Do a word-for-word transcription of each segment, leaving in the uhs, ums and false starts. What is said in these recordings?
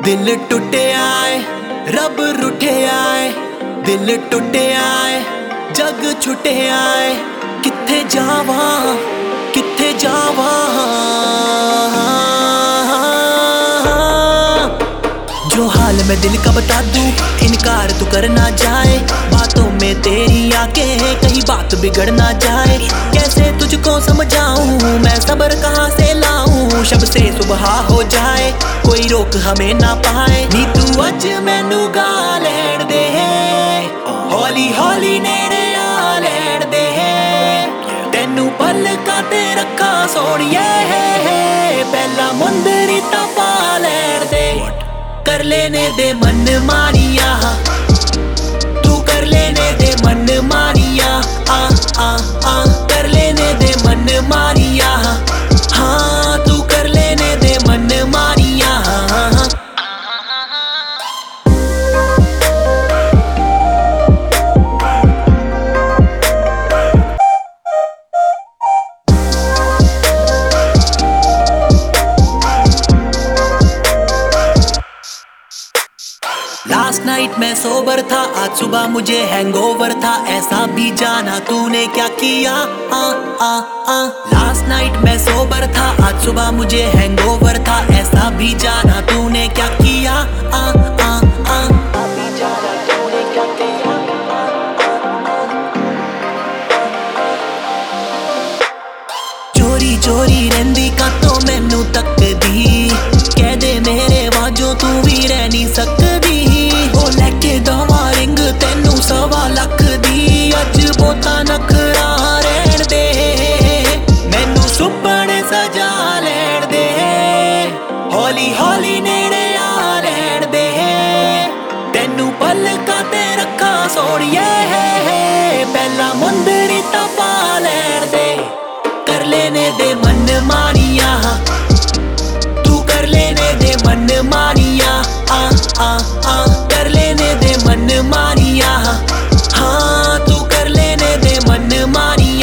दिल टुटे आए रब रूठे आए, दिल टुटे आए जग छुटे आए। किथे जावा किथे जावा, जो हाल मैं दिल का बता दूं, इनकार तू कर ना जाए। बातों में तेरी आके कहीं बात बिगड़ ना जाए। कैसे तुझको समझाऊं मैं सब्र कहाँ से लाऊं, शब से सुबह हो जाए कोई रोक हमें ना पाए। नी तू अज मैनू गा लैण दे, हौली हौली नेड़े आ लैण दे। तेनू पलकां ते रखा सोहणिए, पहला मुंदरी तां पा लैण दे। कर लेने दे मन मानिया, तू कर लेने दे मन मानिया। आ आ आ कर लेने दे मन मानिया, हाँ तू कर लेने दे मन मानिया। लास्ट नाइट मैं सोबर था, आज सुबह मुझे हैंगओवर था। ऐसा भी जाना तूने क्या किया। आ आ आ लास्ट नाइट मैं सोबर था, आज सुबह मुझे हैंगओवर था। ऐसा भी जाना तूने क्या किया। आ आ आ अभी जाना तूने क्या किया। चोरी चोरी रहिंदी कातों मैनू तकदी, कह दे मेरे वाजों तू भी रह नहीं सकदी। ओ लैके दवा रिंग तेनू सवा लख दी, अज बोता नखरा रहन दे। मैनू सुपने सजा लैण दे, हौली हौली नेड़े आ लैण दे। तेनू पलकां ते रखा सोहणिए, पहला मुंदरी तां पा लैण दे। कर लेने दे मन मानिया, तू कर लेने दे मन मानिया। आ आ आ कर लेने दे मन मानिया, हाँ तू कर लेने दे मन मानिया।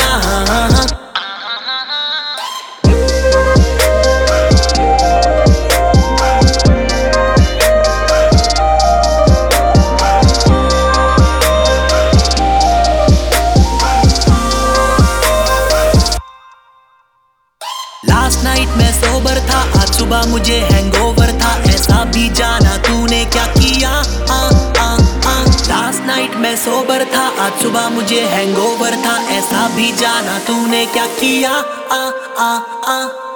लास्ट नाइट मैं सोबर था, आज सुबह मुझे हैंगओवर था। ऐसा भी जाना तूने क्या किया। आ आ आ लास्ट नाइट मैं सोबर था, आज सुबह मुझे हैंगओवर था। ऐसा भी जाना तूने क्या किया। आ आ आ